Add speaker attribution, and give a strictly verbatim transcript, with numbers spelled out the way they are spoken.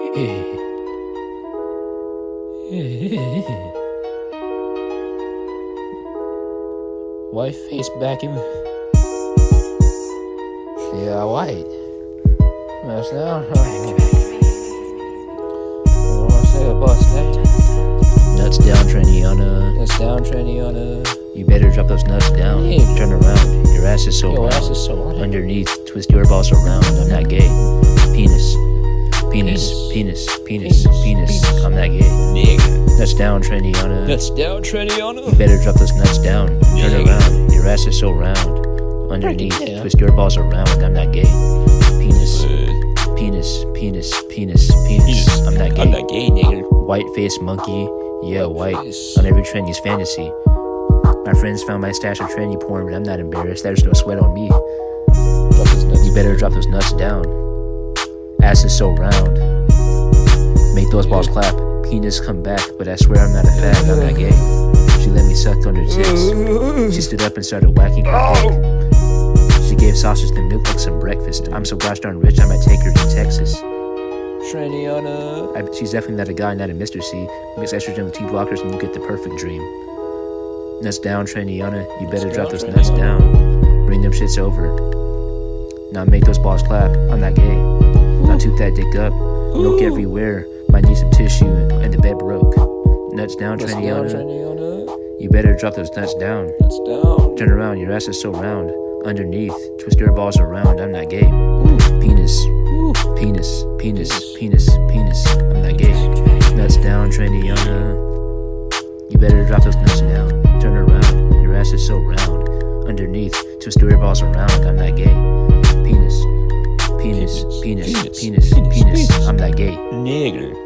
Speaker 1: White face back in. Yeah, white. That's now. What's that boss name?
Speaker 2: Nuts down, Triniana.
Speaker 1: That's down, Triniana.
Speaker 2: You better drop those nuts down.
Speaker 1: Yeah.
Speaker 2: Turn around. Your ass is so
Speaker 1: Your
Speaker 2: round.
Speaker 1: ass is so round.
Speaker 2: Underneath, twist your balls around. I'm not gay. Penis. Penis. Penis. Penis.
Speaker 1: Penis.
Speaker 2: Penis.
Speaker 1: Penis.
Speaker 2: I'm not gay.
Speaker 1: Nigga.
Speaker 2: Nuts down, Triniana.
Speaker 1: That's down, Triniana.
Speaker 2: You better drop those nuts down. Turn
Speaker 1: Yeah.
Speaker 2: around. Your ass is so round. Underneath,
Speaker 1: Break it down.
Speaker 2: twist your balls around. I'm not gay. Penis. Penis. Penis. Penis. Penis. I'm not gay.
Speaker 1: I'm not gay, nigga.
Speaker 2: White face monkey. Yeah, white.
Speaker 1: White face.
Speaker 2: On every trendy's fantasy. My friends found my stash of trendy porn, but I'm not embarrassed. There's no sweat on me.
Speaker 1: Drop his nuts.
Speaker 2: You better drop those nuts down. Ass is so round. Make those balls clap. Penis come back, but I swear I'm not a fag. I'm not gay. She let me suck on her tits. She stood up and started whacking her dick. She gave sausage to milk like some breakfast. I'm so gosh darn rich, I might take her to Texas.
Speaker 1: Triniana.
Speaker 2: I, she's definitely not a guy, not a Mister C. Mix estrogen with T-blockers and you get the perfect dream. Nuts down, Triniana. You better drop those nuts down. Bring them shits over. Now make those balls clap. I'm not gay. Now toot that dick up. Milk everywhere. Might need some tissue and the bed broke. Nuts down,
Speaker 1: That's down,
Speaker 2: Triniana.
Speaker 1: Triniana.
Speaker 2: You better drop those nuts down.
Speaker 1: That's down.
Speaker 2: Turn around, your ass is so round. Underneath, twist your balls around. I'm not gay.
Speaker 1: Ooh.
Speaker 2: Penis.
Speaker 1: Ooh.
Speaker 2: Penis. Penis. Penis. Penis. I'm not gay. Nuts down, Triniana. You better drop those nuts down. Turn around, your ass is so round. Underneath, twist your balls around. I'm not gay. Penis. Penis. Penis. Penis. Penis.
Speaker 1: Penis.
Speaker 2: I'm not gay.
Speaker 1: Nigger.